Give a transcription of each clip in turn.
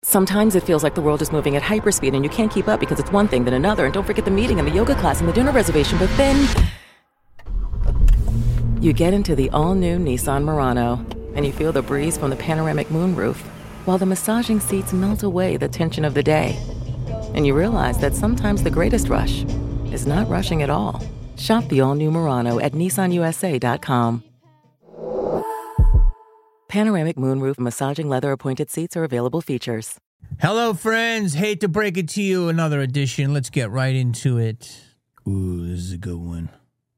Sometimes it feels like the world is moving at hyperspeed and you can't keep up because it's one thing, then another, and don't forget the meeting and the yoga class and the dinner reservation, but then you get into the all-new Nissan Murano, and you feel the breeze from the panoramic moonroof, while the massaging seats melt away the tension of the day. And you realize that sometimes the greatest rush is not rushing at all. Shop the all-new Murano at nissanusa.com. Panoramic moonroof massaging leather appointed seats are available features. Hello, friends. Hate to break it to you. Another edition. Let's get right into it. Ooh, this is a good one.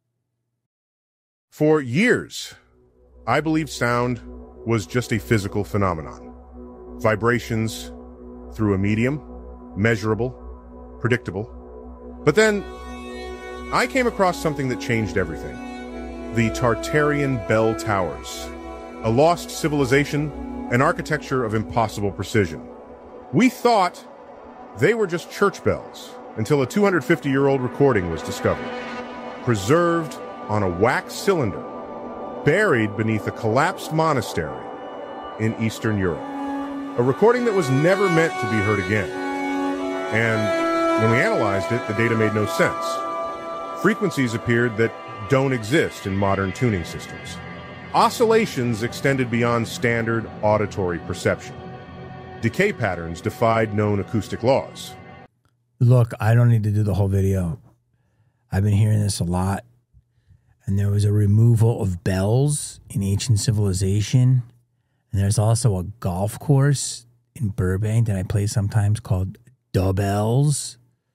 For years, I believed sound was just a physical phenomenon. Vibrations through a medium, measurable, predictable. But then, I came across something that changed everything. The Tartarian Bell Towers. A lost civilization, an architecture of impossible precision. We thought they were just church bells until a 250-year-old recording was discovered. Preserved on a wax cylinder, buried beneath a collapsed monastery in Eastern Europe. A recording that was never meant to be heard again. And when we analyzed it, the data made no sense. Frequencies appeared that don't exist in modern tuning systems. Oscillations extended beyond standard auditory perception. Decay patterns defied known acoustic laws. Look, I don't need to do the whole video. I've been hearing this a lot. And there was a removal of bells in ancient civilization. And there's also a golf course in Burbank that I play sometimes called Da Bells.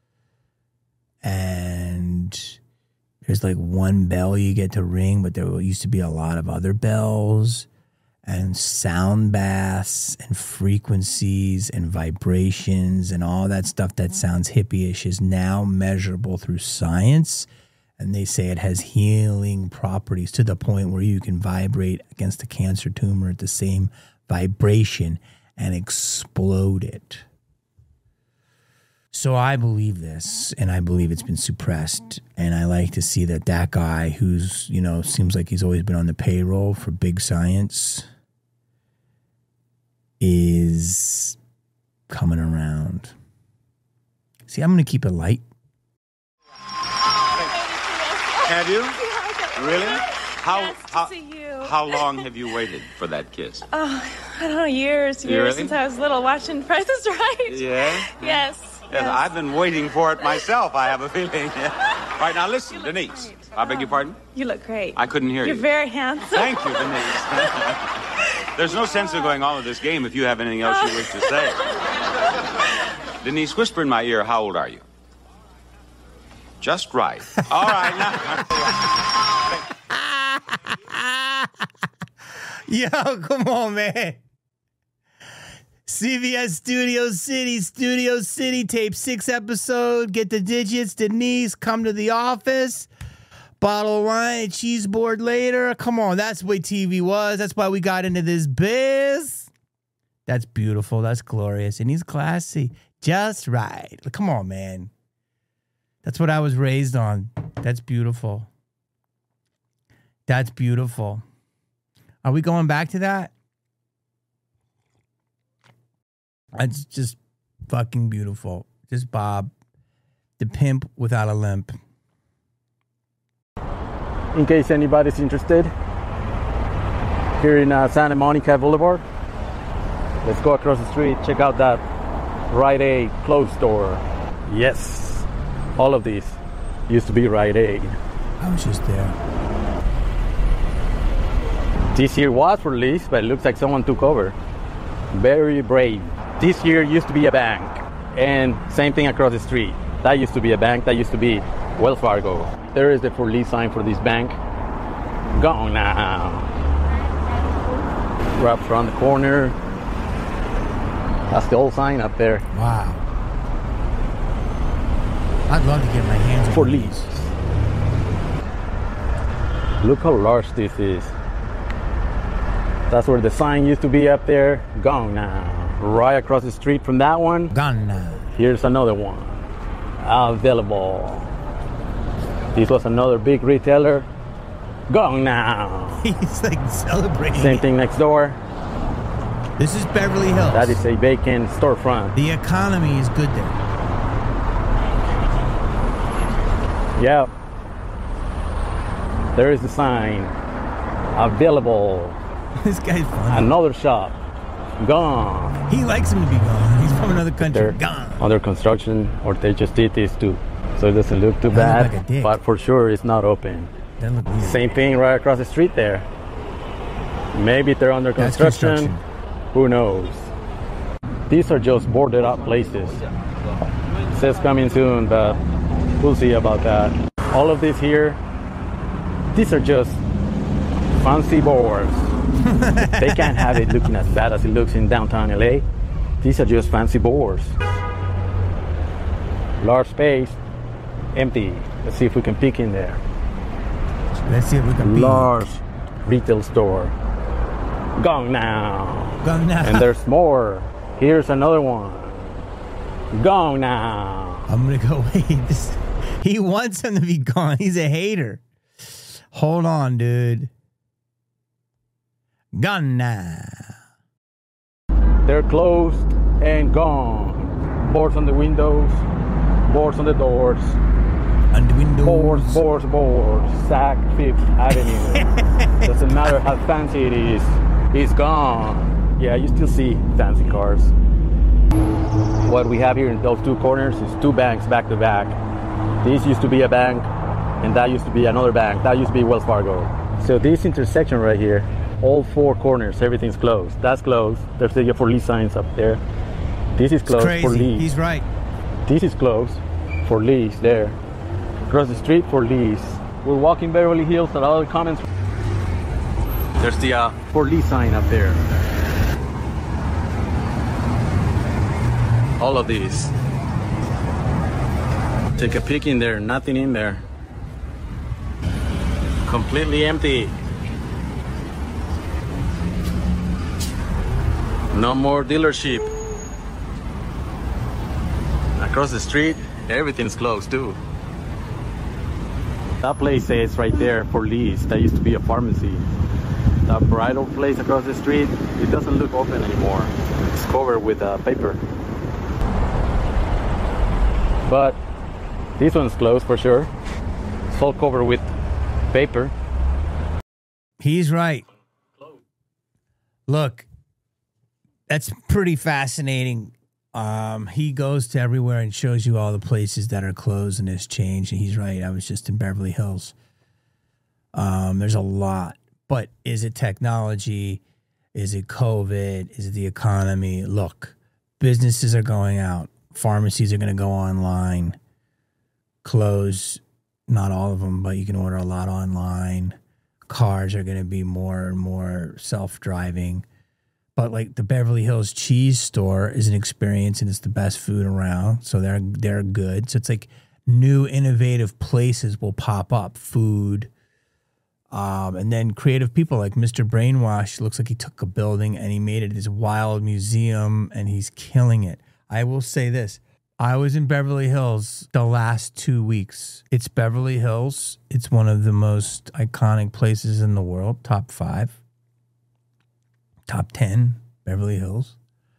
And there's like one bell you get to ring, but there used to be a lot of other bells and sound baths and frequencies and vibrations and all that stuff that sounds hippie-ish is now measurable through science. And they say it has healing properties to the point where you can vibrate against a cancer tumor at the same vibration and explode it. So I believe this, and I believe it's been suppressed. And I like to see that guy who's, seems like he's always been on the payroll for big science is coming around. See, I'm going to keep it light. Have you? Really? How long have you waited for that kiss? Oh, I don't know, years really? Since I was little, watching Price is Right. Yeah? Yes. I've been waiting for it myself, I have a feeling. Right, now listen, Denise. Great. I beg your pardon? You look great. I couldn't hear you. You're very handsome. Thank you, Denise. There's no sense in going on with this game if you have anything else you wish to say. Denise, whisper in my ear, how old are you? Just right. All right, now. Yo, come on, man. CBS Studio City, tape 6 episode. Get the digits. Denise, come to the office. Bottle of wine, cheese board later. Come on, that's the way TV was. That's why we got into this biz. That's beautiful. That's glorious. And he's classy. Just right. Come on, man. That's what I was raised on. That's beautiful. That's beautiful. Are we going back to that? It's just fucking beautiful. Just Bob, the pimp without a limp. In case anybody's interested, here in Santa Monica Boulevard, let's go across the street, check out that Rite Aid clothes store. Yes, all of these used to be Rite Aid. I was just there. This year was released, but it looks like someone took over. Very brave. This here used to be a bank, and same thing across the street. That used to be a bank, that used to be Wells Fargo. There is the for lease sign for this bank. Gone now. Wraps around the corner. That's the old sign up there. Wow. I'd love to get my hands on for lease. Look how large this is. That's where the sign used to be up there. Gone now. Right across the street from that one. Gone now. Here's another one. Available. This was another big retailer. Gone now. He's like celebrating. Same thing next door. This is Beverly Hills. That is a vacant storefront. The economy is good there. Yeah. There is a sign. Available. This guy's funny. Another shop. Gone. He likes him to be gone. He's from another country. They're Gone. under construction, or they just did this too. So it doesn't look too bad. Like a dick. But for sure, it's not open. That look weird. Same thing right across the street there. Maybe they're under That's construction. Who knows? These are just boarded up places. It says coming soon, but we'll see about that. All of this here, these are just fancy boards. They can't have it looking as bad as it looks in downtown LA. These are just fancy boards. Large space, empty. Let's see if we can peek in there. Let's see if we can Large retail store. Gone now. Gone now. And there's more. Here's another one. Gone now. I'm gonna go wait. He wants him to be gone. He's a hater. Hold on, dude. Gone now. They're closed and gone. Boards on the windows. Boards on the doors. On the windows. Boards. Sac Fifth Avenue. Doesn't matter how fancy it is. It's gone. Yeah, you still see fancy cars. What we have here in those two corners is two banks back to back. This used to be a bank, and that used to be another bank. That used to be Wells Fargo. So this intersection right here, all four corners, everything's closed. That's closed. There's the for lease signs up there. This is closed for lease. He's right. This is closed for lease there. Across the street for lease. We're walking Beverly Hills and other comments. There's the for lease sign up there. All of these. Take a peek in there, nothing in there. Completely empty. No more dealership. Across the street, everything's closed too. That place says right there for lease. That used to be a pharmacy. That bridal place across the street, it doesn't look open anymore. It's covered with paper. But this one's closed for sure. It's all covered with paper. He's right. Look, that's pretty fascinating. He goes to everywhere and shows you all the places that are closed and has changed. And he's right. I was just in Beverly Hills. There's a lot. But is it technology? Is it COVID? Is it the economy? Look, businesses are going out. Pharmacies are going to go online. Close, not all of them, but you can order a lot online. Cars are going to be more and more self-driving. But like the Beverly Hills cheese store is an experience and it's the best food around. So they're good. So it's like new innovative places will pop up. Food. And then creative people like Mr. Brainwash. Looks like he took a building and he made it this wild museum and he's killing it. I will say this. I was in Beverly Hills the last 2 weeks. It's Beverly Hills. It's one of the most iconic places in the world. Top 5. Top 10, Beverly Hills.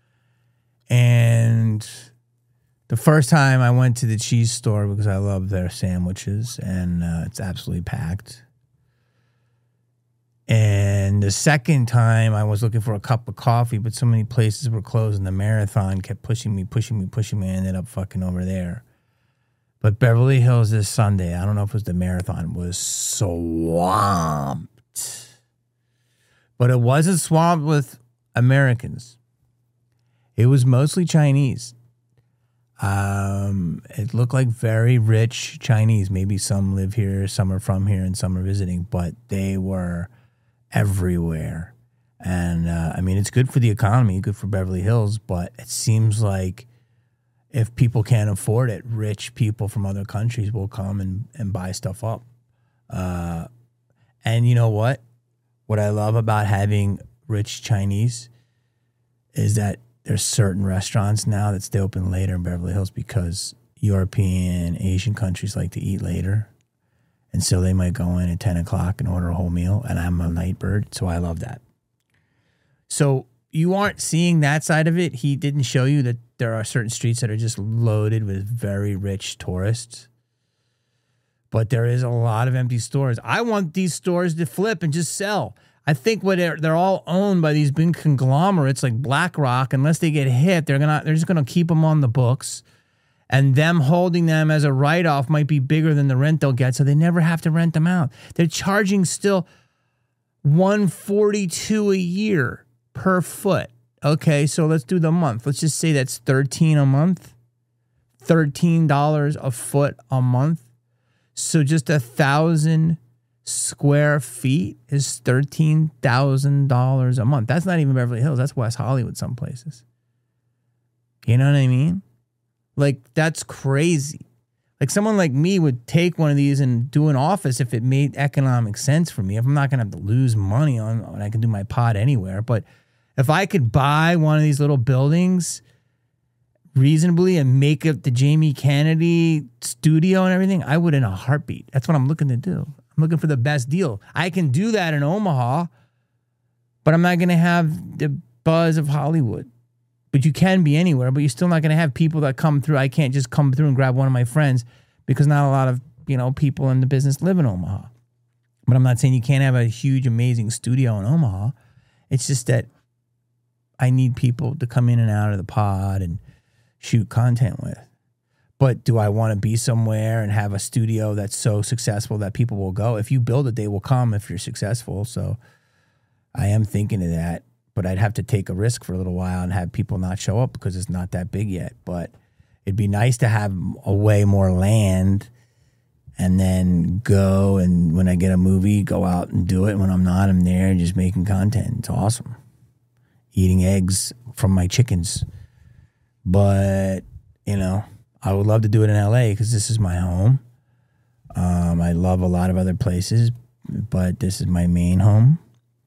And the first time I went to the cheese store because I love their sandwiches and it's absolutely packed. And the second time I was looking for a cup of coffee, but so many places were closed and the marathon kept pushing me. I ended up fucking over there. But Beverly Hills this Sunday, I don't know if it was the marathon, was swamped. But it wasn't swamped with Americans. It was mostly Chinese. It looked like very rich Chinese. Maybe some live here, some are from here, and some are visiting. But they were everywhere. And, I mean, it's good for the economy, good for Beverly Hills. But it seems like if people can't afford it, rich people from other countries will come and buy stuff up. And you know what? What I love about having rich Chinese is that there's certain restaurants now that stay open later in Beverly Hills because European, Asian countries like to eat later. And so they might go in at 10 o'clock and order a whole meal. And I'm a night bird, so I love that. So you aren't seeing that side of it. He didn't show you that there are certain streets that are just loaded with very rich tourists. But there is a lot of empty stores. I want these stores to flip and just sell. I think they're all owned by these big conglomerates like BlackRock. Unless they get hit, they're just gonna keep them on the books, and them holding them as a write-off might be bigger than the rent they'll get, so they never have to rent them out. They're charging still $142 a year per foot. Okay, so let's do the month. Let's just say that's $13 a month, $13 a foot a month. So just 1,000 square feet is $13,000 a month. That's not even Beverly Hills. That's West Hollywood, some places. You know what I mean? Like, that's crazy. Like, someone like me would take one of these and do an office if it made economic sense for me. If I'm not going to have to lose money on I can do my pod anywhere. But if I could buy one of these little buildings reasonably and make it the Jamie Kennedy studio and everything, I would in a heartbeat. That's what I'm looking to do. I'm looking for the best deal. I can do that in Omaha, but I'm not going to have the buzz of Hollywood. But you can be anywhere, but you're still not going to have people that come through. I can't just come through and grab one of my friends because not a lot of, people in the business live in Omaha. But I'm not saying you can't have a huge, amazing studio in Omaha. It's just that I need people to come in and out of the pod and shoot content with. But do I want to be somewhere and have a studio that's so successful that people will go? If you build it, they will come if you're successful. So I am thinking of that. But I'd have to take a risk for a little while and have people not show up because it's not that big yet. But it'd be nice to have a way more land and then go, and when I get a movie, go out and do it. When I'm not, I'm there just making content. It's awesome. Eating eggs from my chickens. But, I would love to do it in LA because this is my home. I love a lot of other places, but this is my main home.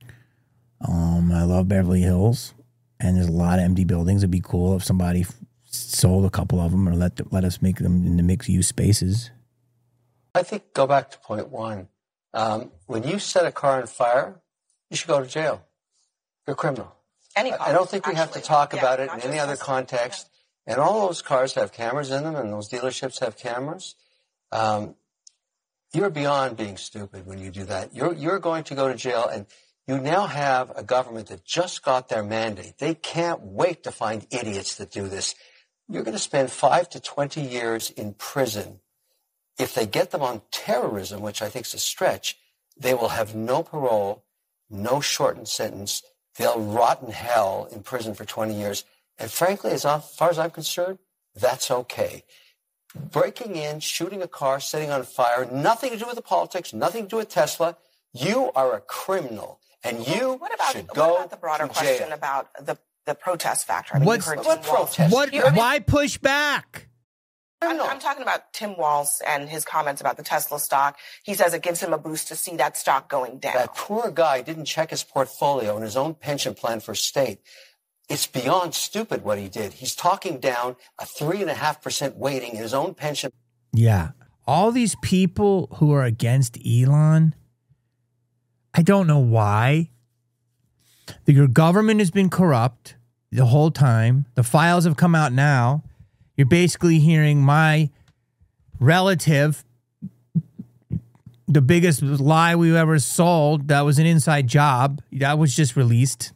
I love Beverly Hills, and there's a lot of empty buildings. It'd be cool if somebody sold a couple of them or let us make them into mixed-use spaces. I think go back to point one. When you set a car on fire, you should go to jail. You're a criminal. I don't think we have to talk about it in any other context. And all those cars have cameras in them, and those dealerships have cameras. You're beyond being stupid when you do that. You're going to go to jail, and you now have a government that just got their mandate. They can't wait to find idiots that do this. You're going to spend 5 to 20 years in prison. If they get them on terrorism, which I think is a stretch, they will have no parole, no shortened sentence. They'll rot in hell in prison for 20 years. And frankly, as far as I'm concerned, that's okay. Breaking in, shooting a car, setting on fire, nothing to do with the politics, nothing to do with Tesla. You are a criminal. And you should go what about the broader to question jail. about the protest factor? I mean, What protest? Why push back? I'm talking about Tim Walz and his comments about the Tesla stock. He says it gives him a boost to see that stock going down. That poor guy didn't check his portfolio and his own pension plan for state. It's beyond stupid what he did. He's talking down a 3.5% weighting in his own pension. Yeah. All these people who are against Elon, I don't know why. Your government has been corrupt the whole time. The files have come out now. You're basically hearing my relative, the biggest lie we ever sold, that was an inside job. That was just released.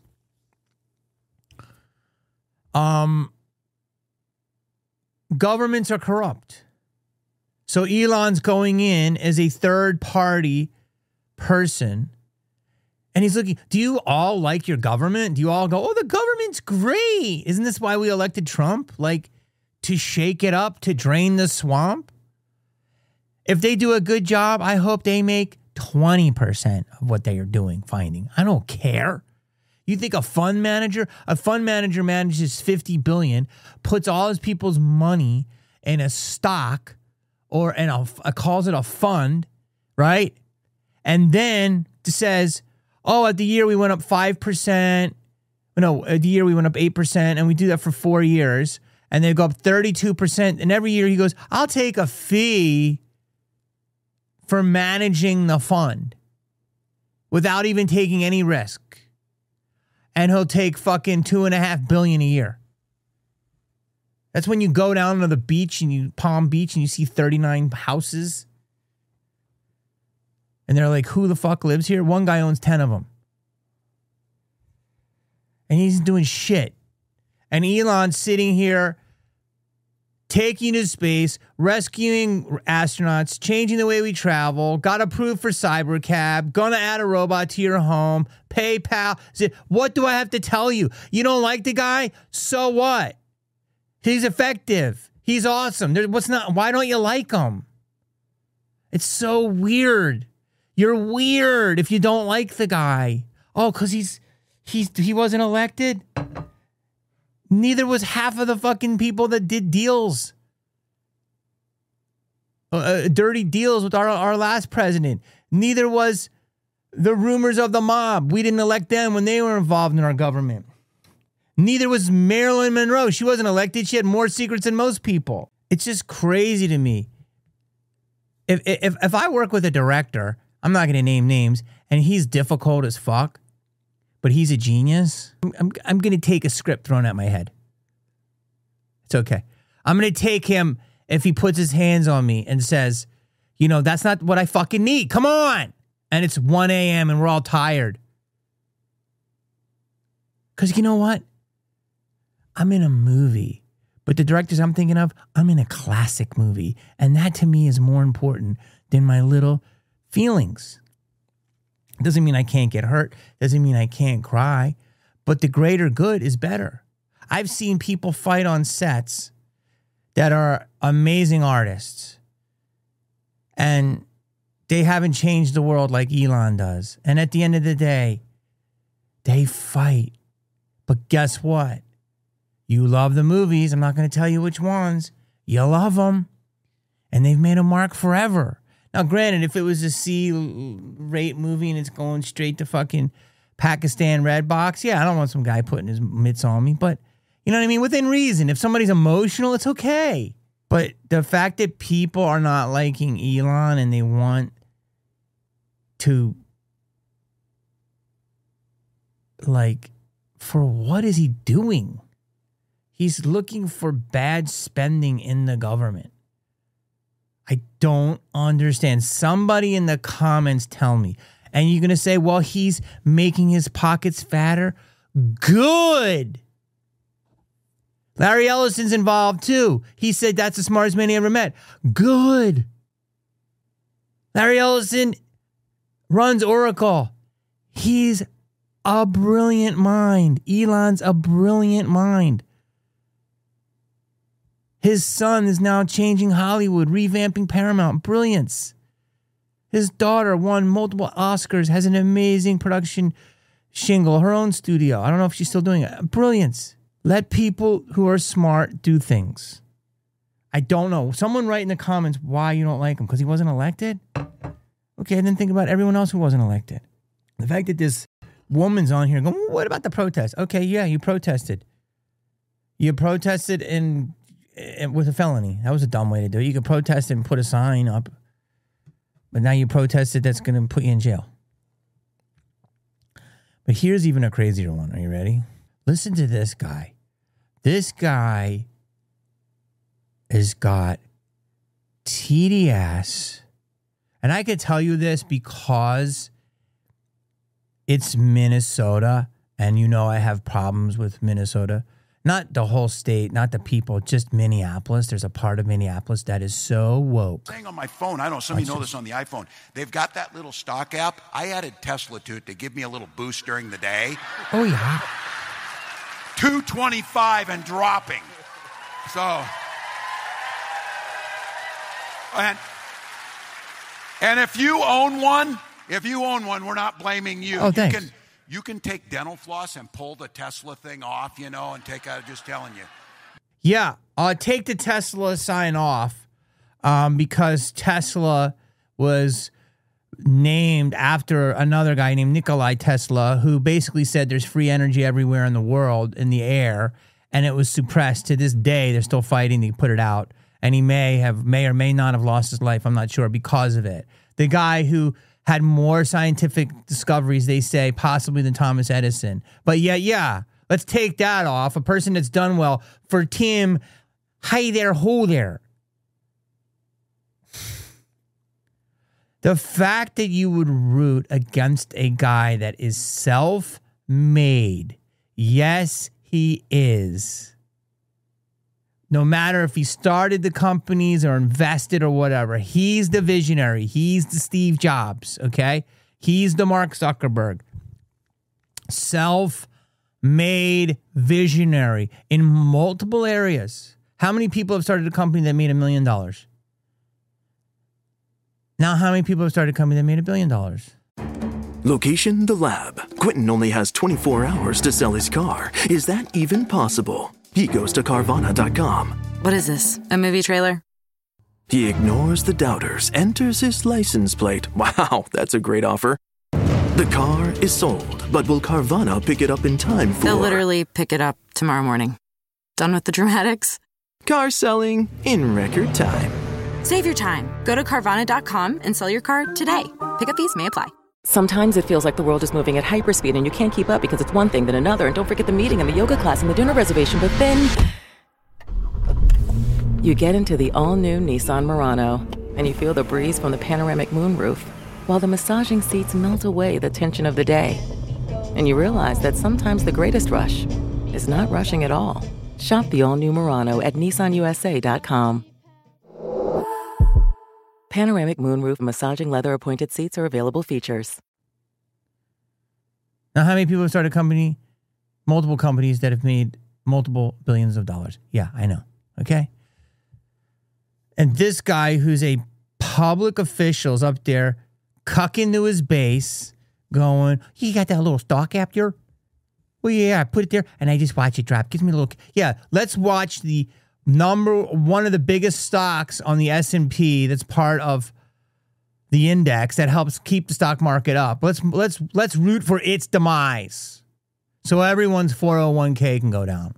Governments are corrupt. So Elon's going in as a third party person. And he's looking, do you all like your government? Do you all go, oh, the government's great. Isn't this why we elected Trump? Like, to shake it up, to drain the swamp? If they do a good job, I hope they make 20% of what they are doing, finding. I don't care. You think a fund manager manages $50 billion, puts all his people's money in a stock or calls it a fund, right? And then says, oh, at the year we went up 5%. No, at the year we went up 8%, and we do that for 4 years. And they go up 32%. And every year he goes, I'll take a fee for managing the fund without even taking any risk. and he'll take fucking $2.5 billion a year. That's when you go down to the beach and Palm Beach and you see 39 houses. And they're like, who the fuck lives here? One guy owns 10 of them. And he's doing shit. And Elon's sitting here taking to space, rescuing astronauts, changing the way we travel, got approved for Cybercab, gonna add a robot to your home, PayPal. What do I have to tell you? You don't like the guy? So what? He's effective. He's awesome. Why don't you like him? It's so weird. You're weird if you don't like the guy. Oh, because he wasn't elected? Neither was half of the fucking people that did deals. Dirty deals with our last president. Neither was the rumors of the mob. We didn't elect them when they were involved in our government. Neither was Marilyn Monroe. She wasn't elected. She had more secrets than most people. It's just crazy to me. If I work with a director, I'm not going to name names, and he's difficult as fuck, but he's a genius, I'm going to take a script thrown at my head. It's okay. I'm going to take him if he puts his hands on me and says, that's not what I fucking need. Come on. And it's 1 a.m. and we're all tired. Because you know what? I'm in a movie. But the directors I'm thinking of, I'm in a classic movie. And that to me is more important than my little feelings. Doesn't mean I can't get hurt. Doesn't mean I can't cry. But the greater good is better. I've seen people fight on sets that are amazing artists. And they haven't changed the world like Elon does. And at the end of the day, they fight. But guess what? You love the movies. I'm not going to tell you which ones. You love them. And they've made a mark forever. Now, granted, if it was a C-rate movie and it's going straight to fucking Pakistan Red Box, yeah, I don't want some guy putting his mitts on me. But, you know what I mean? Within reason. If somebody's emotional, it's okay. But the fact that people are not liking Elon and they want to, for what is he doing? He's looking for bad spending in the government. I don't understand. Somebody in the comments tell me. And you're going to say, well, he's making his pockets fatter. Good. Larry Ellison's involved too. He said that's the smartest man he ever met. Good. Larry Ellison runs Oracle. He's a brilliant mind. Elon's a brilliant mind. His son is now changing Hollywood, revamping Paramount. Brilliance. His daughter won multiple Oscars, has an amazing production shingle, her own studio. I don't know if she's still doing it. Brilliance. Let people who are smart do things. I don't know. Someone write in the comments why you don't like him. Because he wasn't elected? Okay, then think about everyone else who wasn't elected. The fact that this woman's on here going, what about the protest? Okay, yeah, you protested. You protested with a felony. That was a dumb way to do it. You could protest and put a sign up. But now you protested, that's going to put you in jail. But here's even a crazier one. Are you ready? Listen to this guy. This guy has got TDS. And I could tell you this because it's Minnesota. And you know I have problems with Minnesota. Not the whole state, not the people, just Minneapolis. There's a part of Minneapolis that is so woke. Saying on my phone, I don't know, some of you know this on the iPhone. They've got that little stock app. I added Tesla to it to give me a little boost during the day. Oh, yeah. 225 and dropping. So, and if you own one, we're not blaming you. Oh, thanks. You can take dental floss and pull the Tesla thing off, and take out, just telling you. Yeah, take the Tesla sign off because Tesla was named after another guy named Nikola Tesla, who basically said there's free energy everywhere in the world, in the air, and it was suppressed. To this day, they're still fighting to put it out, and he may or may not have lost his life, I'm not sure, because of it. The guy who had more scientific discoveries, they say, possibly than Thomas Edison. But yeah, let's take that off. A person that's done well for Tim, hi there, ho there. The fact that you would root against a guy that is self-made, yes, he is. No matter if he started the companies or invested or whatever, he's the visionary. He's the Steve Jobs, okay? He's the Mark Zuckerberg. Self-made visionary in multiple areas. How many people have started a company that made $1 million? Now, how many people have started a company that made $1 billion? Location, the lab. Quentin only has 24 hours to sell his car. Is that even possible? He goes to Carvana.com. What is this, a movie trailer? He ignores the doubters, enters his license plate. Wow, that's a great offer. The car is sold, but will Carvana pick it up in time for... They'll literally pick it up tomorrow morning. Done with the dramatics? Car selling in record time. Save your time. Go to Carvana.com and sell your car today. Pickup fees may apply. Sometimes it feels like the world is moving at hyperspeed and you can't keep up because it's one thing then another. And don't forget the meeting and the yoga class and the dinner reservation. But then you get into the all-new Nissan Murano and you feel the breeze from the panoramic moonroof while the massaging seats melt away the tension of the day. And you realize that sometimes the greatest rush is not rushing at all. Shop the all-new Murano at NissanUSA.com. Panoramic moonroof massaging leather appointed seats are available features. Now, how many people have started a company? Multiple companies that have made multiple billions of dollars. Yeah, I know. Okay. And this guy who's a public official is up there cucking to his base going, you got that little stock app there? Well, yeah, I put it there and I just watch it drop. Gives me a little, yeah, let's watch the one of the biggest stocks on the S&P that's part of the index that helps keep the stock market up. Let's root for its demise so everyone's 401k can go down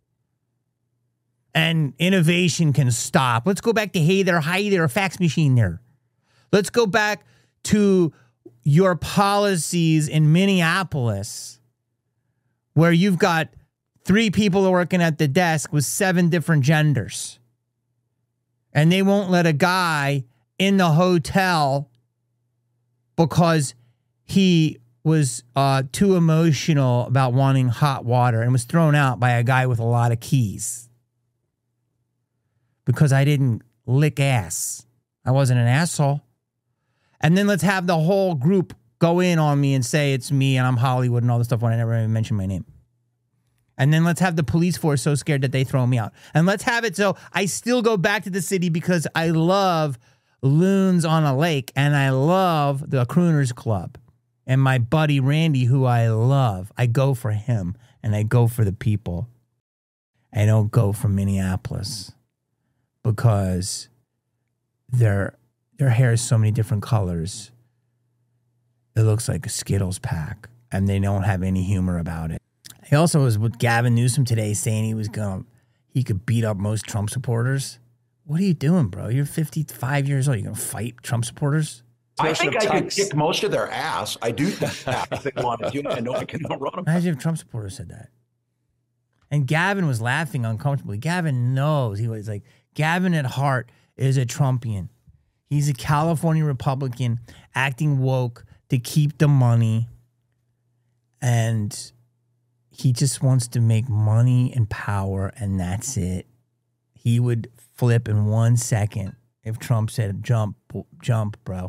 and innovation can stop. Let's go back to hey there, hi there, fax machine there. Let's go back to your policies in Minneapolis where you've got 3 people working at the desk with 7 different genders. And they won't let a guy in the hotel because he was too emotional about wanting hot water and was thrown out by a guy with a lot of keys. Because I didn't lick ass. I wasn't an asshole. And then let's have the whole group go in on me and say it's me and I'm Hollywood and all this stuff when I never even mentioned my name. And then let's have the police force so scared that they throw me out. And let's have it so I still go back to the city because I love loons on a lake and I love the Crooners Club. And my buddy Randy, who I love, I go for him and I go for the people. I don't go for Minneapolis because their hair is so many different colors. It looks like a Skittles pack and they don't have any humor about it. He also was with Gavin Newsom today saying he could beat up most Trump supporters. What are you doing, bro? You're 55 years old. You're going to fight Trump supporters? I think I could kick most of their ass. I do think that if they wanted to. I know I can outrun them. Imagine if Trump supporters said that. And Gavin was laughing uncomfortably. Gavin knows. He was like, Gavin at heart is a Trumpian. He's a California Republican acting woke to keep the money. And he just wants to make money and power, and that's it. He would flip in 1 second if Trump said, jump, bro.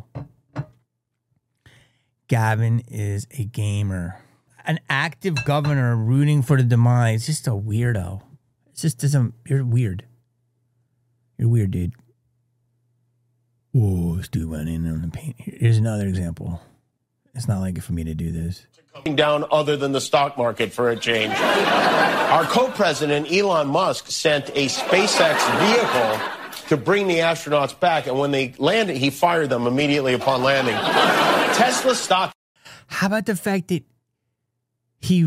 Gavin is a gamer. An active governor rooting for the demise. Just a weirdo. It just doesn't, you're weird. You're weird, dude. Whoa, this dude went in on the paint. Here's another example. It's not like it for me to do this. Coming down other than the stock market for a change. Our co-president, Elon Musk, sent a SpaceX vehicle to bring the astronauts back. And when they landed, he fired them immediately upon landing. Tesla stock. How about the fact that he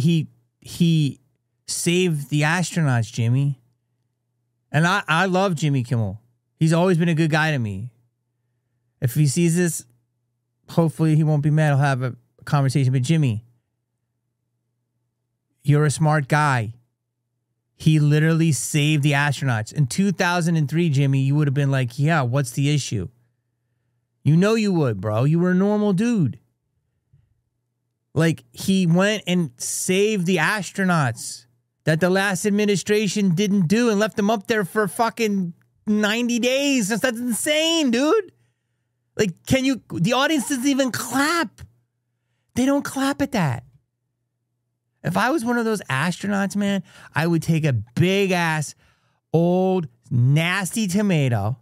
saved the astronauts, Jimmy? And I love Jimmy Kimmel. He's always been a good guy to me. If he sees this, hopefully he won't be mad. I'll have a conversation. But Jimmy, you're a smart guy. He literally saved the astronauts. In 2003, Jimmy, you would have been like, yeah, what's the issue? You know you would, bro. You were a normal dude. Like, he went and saved the astronauts that the last administration didn't do and left them up there for fucking 90 days. That's insane, dude. Like, the audience doesn't even clap. They don't clap at that. If I was one of those astronauts, man, I would take a big ass, old, nasty tomato.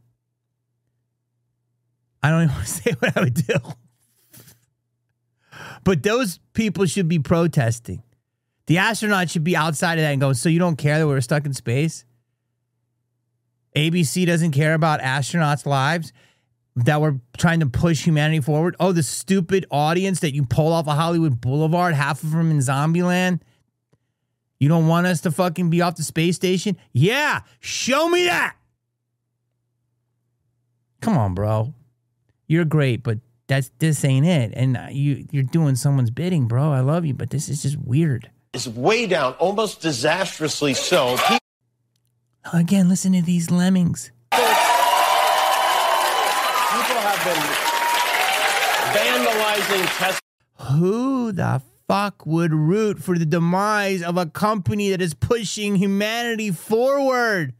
I don't even want to say what I would do. But those people should be protesting. The astronauts should be outside of that and go, so you don't care that we're stuck in space? ABC doesn't care about astronauts' lives? That we're trying to push humanity forward? Oh, the stupid audience that you pull off of Hollywood Boulevard, half of them in Zombieland? You don't want us to fucking be off the space station? Yeah, show me that! Come on, bro. You're great, but this ain't it. And you're doing someone's bidding, bro. I love you, but this is just weird. It's way down, almost disastrously so. Again, listen to these lemmings. People have been vandalizing Tesla. Who the fuck would root for the demise of a company that is pushing humanity forward?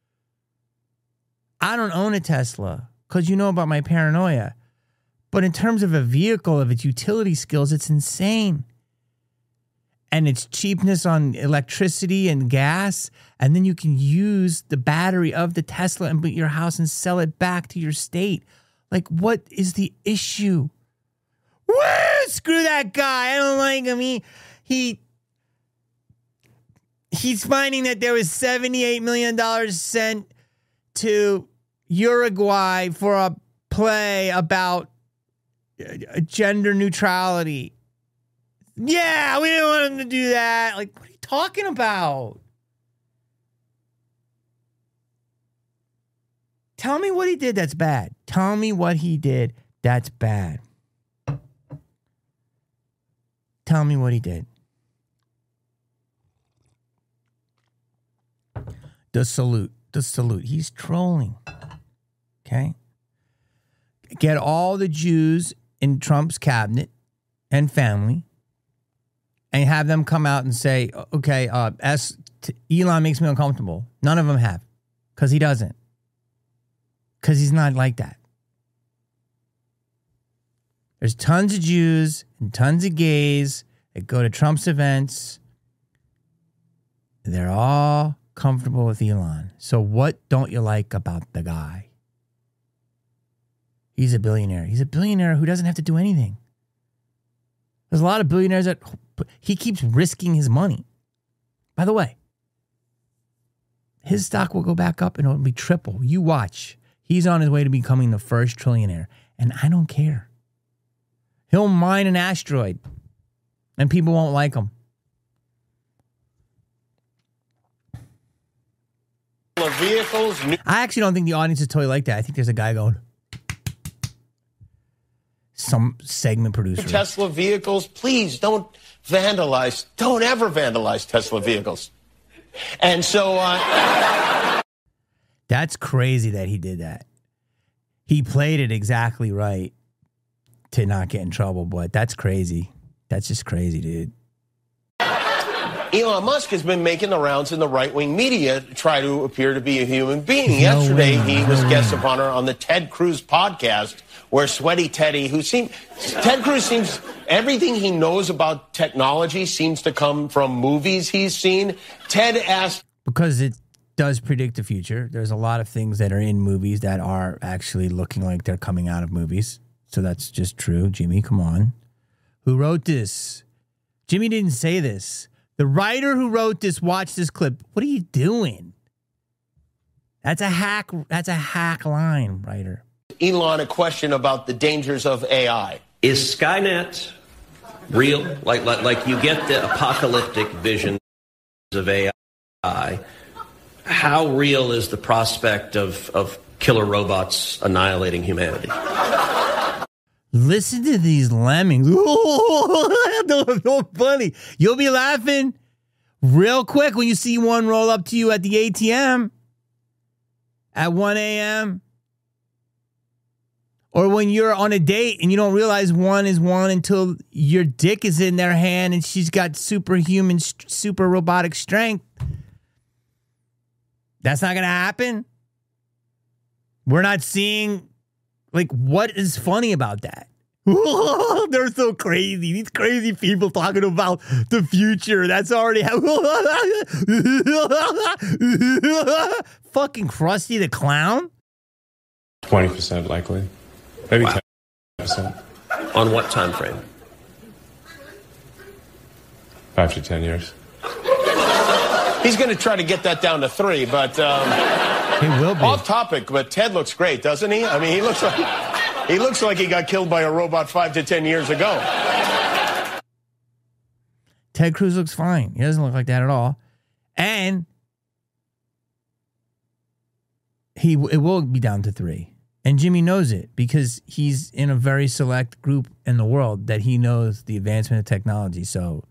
I don't own a Tesla because you know about my paranoia. But in terms of a vehicle, of its utility skills, it's insane. And its cheapness on electricity and gas. And then you can use the battery of the Tesla and put your house and sell it back to your state. Like, what is the issue? Woo! Screw that guy. I don't like him. He's finding that there was $78 million sent to Uruguay for a play about gender neutrality. Yeah, we didn't want him to do that. Like, what are you talking about? Tell me what he did that's bad. Tell me what he did that's bad. Tell me what he did. The salute. He's trolling. Okay? Get all the Jews in Trump's cabinet and family and have them come out and say, okay, Elon makes me uncomfortable. None of them have, because he doesn't. Because he's not like that. There's tons of Jews and tons of gays that go to Trump's events. They're all comfortable with Elon. So what don't you like about the guy? He's a billionaire. He's a billionaire who doesn't have to do anything. There's a lot of billionaires that he keeps risking his money. By the way, his stock will go back up and it'll be triple. You watch. He's on his way to becoming the first trillionaire. And I don't care. He'll mine an asteroid and people won't like him. Vehicles. I actually don't think the audience is totally like that. I think there's a guy going, some segment producer. Tesla vehicles, please don't vandalize. Don't ever vandalize Tesla vehicles. And so... That's crazy that he did that. He played it exactly right to not get in trouble, but that's crazy. That's just crazy, dude. Elon Musk has been making the rounds in the right-wing media to try to appear to be a human being. Yesterday, he was guest of honor on the Ted Cruz podcast, where Sweaty Teddy, Ted Cruz seems, everything he knows about technology seems to come from movies he's seen. Ted asked... Because it does predict the future. There's a lot of things that are in movies that are actually looking like they're coming out of movies. So that's just true. Jimmy, come on. Who wrote this? Jimmy didn't say this. The writer who wrote this, watch this clip. What are you doing? That's a hack line, writer. Elon a question about the dangers of AI. Is Skynet real? Like you get the apocalyptic visions of AI. How real is the prospect of killer robots annihilating humanity? Listen to these lemmings. So funny. You'll be laughing real quick when you see one roll up to you at the ATM at 1 a.m. Or when you're on a date and you don't realize one is one until your dick is in their hand and she's got superhuman, super robotic strength. That's not going to happen. We're not seeing, like, what is funny about that? They're so crazy. These crazy people talking about the future. That's already fucking Krusty the Clown. 20% likely. Maybe 10%. On what time frame? 5 to 10 years. He's going to try to get that down to 3, but he will be. Off topic. But Ted looks great, doesn't he? I mean, he looks like he got killed by a robot 5 to 10 years ago. Ted Cruz looks fine. He doesn't look like that at all, and it will be down to 3. And Jimmy knows it because he's in a very select group in the world that he knows the advancement of technology. So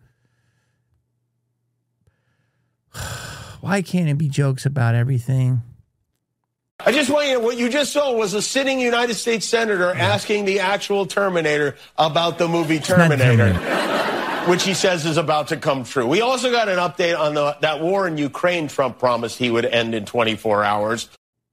why can't it be jokes about everything? I just want you to know, what you just saw was a sitting United States senator asking the actual Terminator about the movie Terminator, which he says is about to come true. We also got an update on that war in Ukraine Trump promised he would end in 24 hours.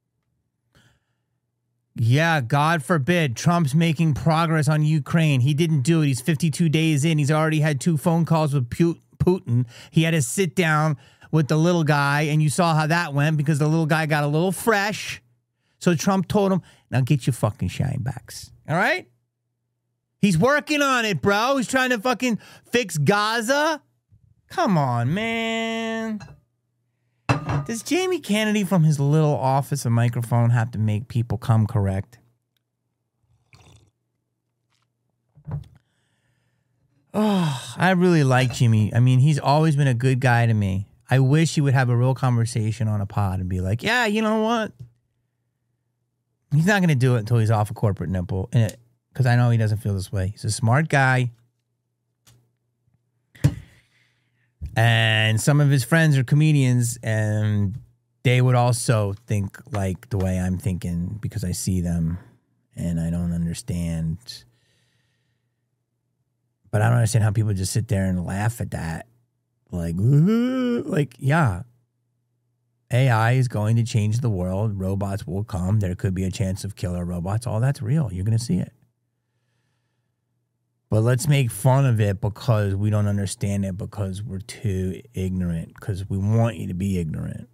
Yeah, God forbid. Trump's making progress on Ukraine. He didn't do it. He's 52 days in. He's already had 2 phone calls with Putin. He had to sit down with the little guy, and you saw how that went because the little guy got a little fresh. So Trump told him, now get your fucking shine backs. All right? He's working on it, bro. He's trying to fucking fix Gaza. Come on, man. Does Jamie Kennedy from his little office and microphone have to make people come correct? Oh, I really like Jimmy. I mean, he's always been a good guy to me. I wish he would have a real conversation on a pod and be like, yeah, you know what? He's not going to do it until he's off a corporate nipple. Because I know he doesn't feel this way. He's a smart guy. And some of his friends are comedians, and they would also think like the way I'm thinking because I see them and I don't understand. But I don't understand how people just sit there and laugh at that. Like, yeah, AI is going to change the world. Robots will come. There could be a chance of killer robots. All that's real. You're going to see it. But let's make fun of it because we don't understand it because we're too ignorant, because we want you to be ignorant.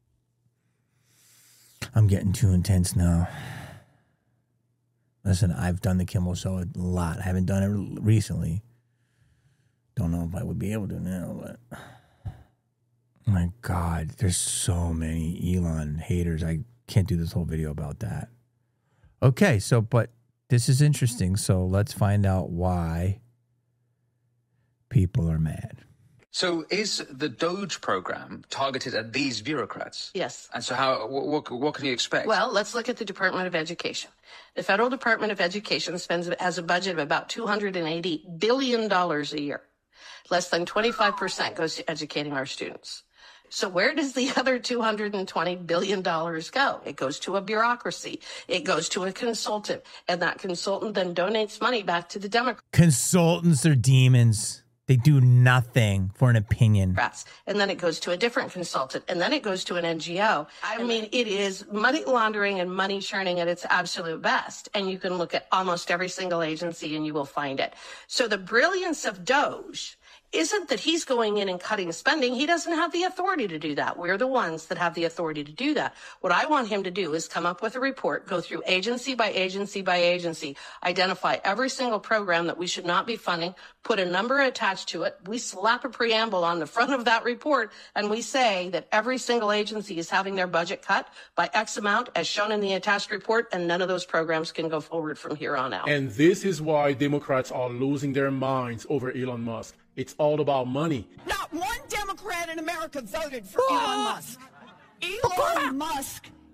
I'm getting too intense now. Listen, I've done the Kimmel Show a lot. I haven't done it recently. Don't know if I would be able to now, but my God, there's so many Elon haters. I can't do this whole video about that. Okay, but this is interesting, so let's find out why people are mad. So is the Doge program targeted at these bureaucrats? Yes. And so what can you expect? Well, let's look at the Department of Education. The Federal Department of Education has a budget of about $280 billion a year. Less than 25% goes to educating our students. So where does the other $220 billion go? It goes to a bureaucracy. It goes to a consultant. And that consultant then donates money back to the Democrats. Consultants are demons. They do nothing for an opinion. And then it goes to a different consultant. And then it goes to an NGO. I mean, it is money laundering and money churning at its absolute best. And you can look at almost every single agency and you will find it. So the brilliance of Doge isn't that he's going in and cutting spending. He doesn't have the authority to do that. We're the ones that have the authority to do that. What I want him to do is come up with a report, go through agency by agency by agency, identify every single program that we should not be funding, put a number attached to it. We slap a preamble on the front of that report, and we say that every single agency is having their budget cut by X amount as shown in the attached report, and none of those programs can go forward from here on out. And this is why Democrats are losing their minds over Elon Musk. It's all about money. Not one Democrat in America voted for Elon Musk. Elon Musk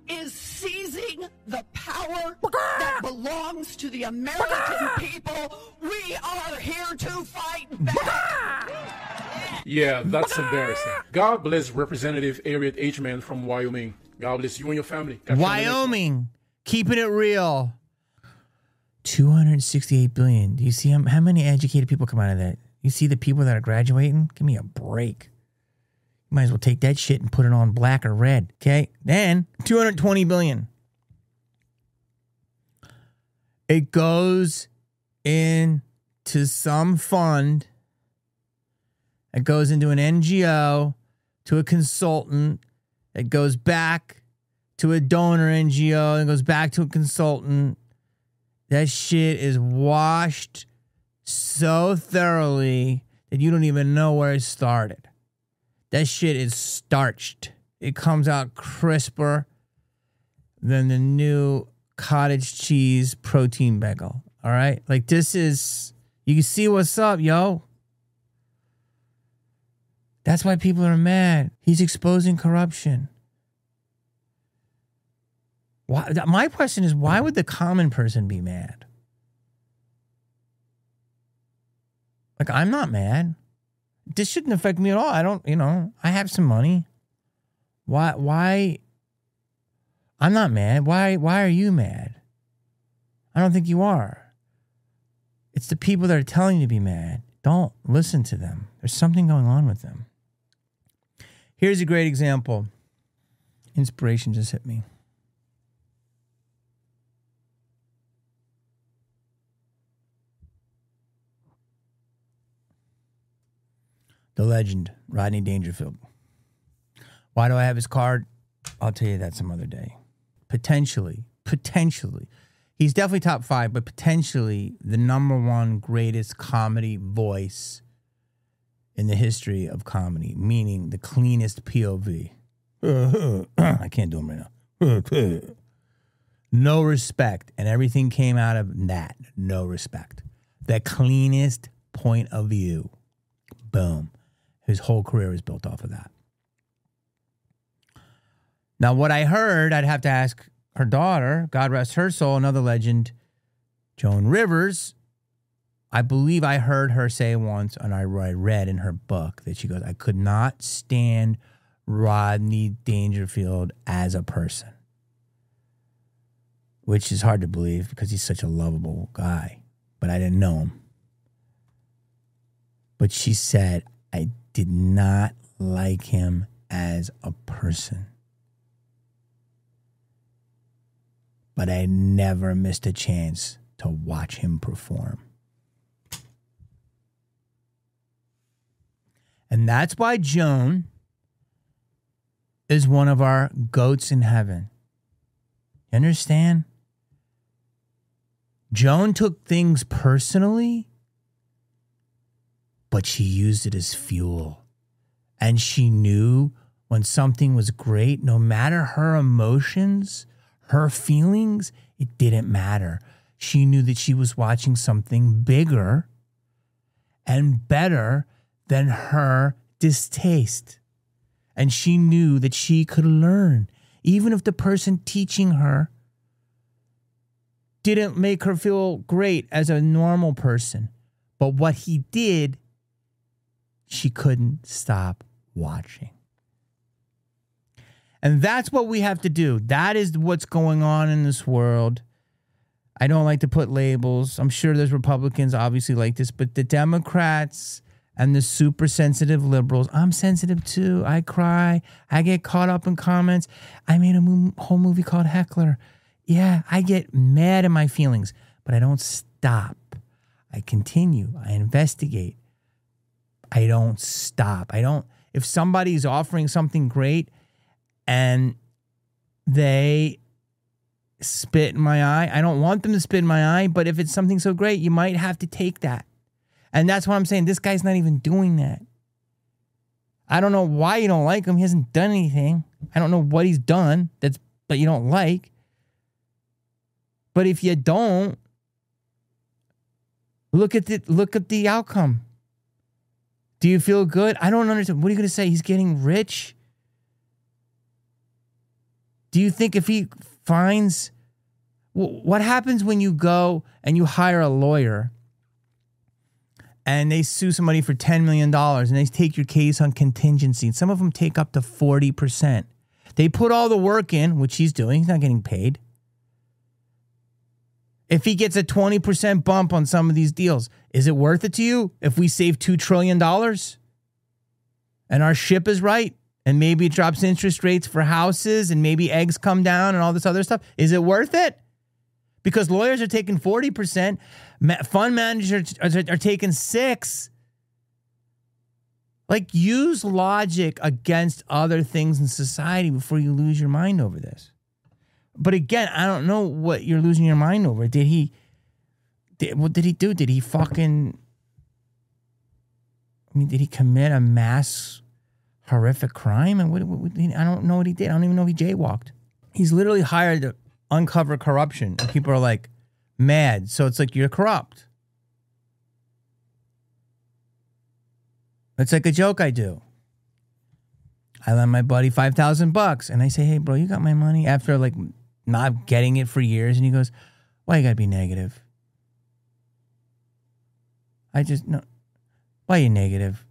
is seizing the power that belongs to the American people. We are here to fight back. Yeah, that's embarrassing. God bless Representative Harriet H. Mann from Wyoming. God bless you and your family. Wyoming, keeping it real. 268 billion. Do you see how many educated people come out of that? You see the people that are graduating? Give me a break. You might as well take that shit and put it on black or red, okay? Then 220 billion. It goes into some fund. It goes into an NGO, to a consultant. It goes back to a donor NGO, and goes back to a consultant. That shit is washed so thoroughly that you don't even know where it started. That shit is starched. It comes out crisper than the new cottage cheese protein bagel. All right? Like, this is, you can see what's up, yo. That's why people are mad. He's exposing corruption. Why, my question is, why would the common person be mad? Like, I'm not mad. This shouldn't affect me at all. I don't, I have some money. Why? I'm not mad. Why are you mad? I don't think you are. It's the people that are telling you to be mad. Don't listen to them. There's something going on with them. Here's a great example. Inspiration just hit me. The legend, Rodney Dangerfield. Why do I have his card? I'll tell you that some other day. Potentially. He's definitely top 5, but potentially the number 1 greatest comedy voice in the history of comedy, meaning the cleanest POV. I can't do him right now. No respect, and everything came out of that. No respect. The cleanest point of view. Boom. His whole career is built off of that. Now, what I heard, I'd have to ask her daughter, God rest her soul, another legend, Joan Rivers. I believe I heard her say once, and I read in her book, that she goes, I could not stand Rodney Dangerfield as a person. Which is hard to believe because he's such a lovable guy. But I didn't know him. But she said, I did not like him as a person. But I never missed a chance to watch him perform. And that's why Joan is one of our goats in heaven. You understand? Joan took things personally, but she used it as fuel. And she knew when something was great, no matter her emotions, her feelings, it didn't matter. She knew that she was watching something bigger and better than her distaste. And she knew that she could learn, even if the person teaching her didn't make her feel great as a normal person. But what he did, she couldn't stop watching. And that's what we have to do. That is what's going on in this world. I don't like to put labels. I'm sure there's Republicans obviously like this, but the Democrats and the super sensitive liberals, I'm sensitive too. I cry. I get caught up in comments. I made a whole movie called Heckler. Yeah, I get mad at my feelings, but I don't stop. I continue. I investigate. I don't stop. If somebody's offering something great and they spit in my eye, I don't want them to spit in my eye, but if it's something so great, you might have to take that. And that's what I'm saying. This guy's not even doing that. I don't know why you don't like him. He hasn't done anything. I don't know what he's done that you don't like. But if you don't, look at the outcome. Do you feel good? I don't understand. What are you going to say? He's getting rich? Do you think if he finds... What happens when you go and you hire a lawyer and they sue somebody for $10 million and they take your case on contingency? And some of them take up to 40%. They put all the work in, which he's doing. He's not getting paid. If he gets a 20% bump on some of these deals, is it worth it to you if we save $2 trillion and our ship is right and maybe it drops interest rates for houses and maybe eggs come down and all this other stuff? Is it worth it? Because lawyers are taking 40%, fund managers are taking 6%. Like, use logic against other things in society before you lose your mind over this. But again, I don't know what you're losing your mind over. What did he do? Did he did he commit a mass horrific crime? And I don't know what he did. I don't even know if he jaywalked. He's literally hired to uncover corruption. And people are like mad. So it's like, you're corrupt. It's like a joke I do. I lend my buddy $5,000 and I say, hey, bro, you got my money? After like not getting it for years. And he goes, why you gotta be negative? No. Why are you negative?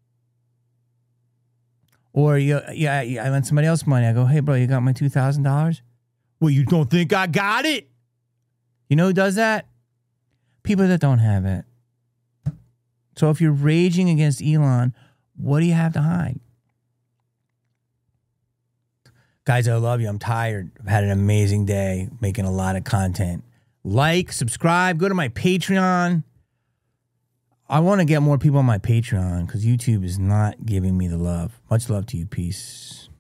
Or I lent somebody else money. I go, hey, bro, you got my $2,000? Well, you don't think I got it? You know who does that? People that don't have it. So if you're raging against Elon, what do you have to hide? Guys, I love you. I'm tired. I've had an amazing day making a lot of content. Like, subscribe, go to my Patreon. I want to get more people on my Patreon because YouTube is not giving me the love. Much love to you. Peace.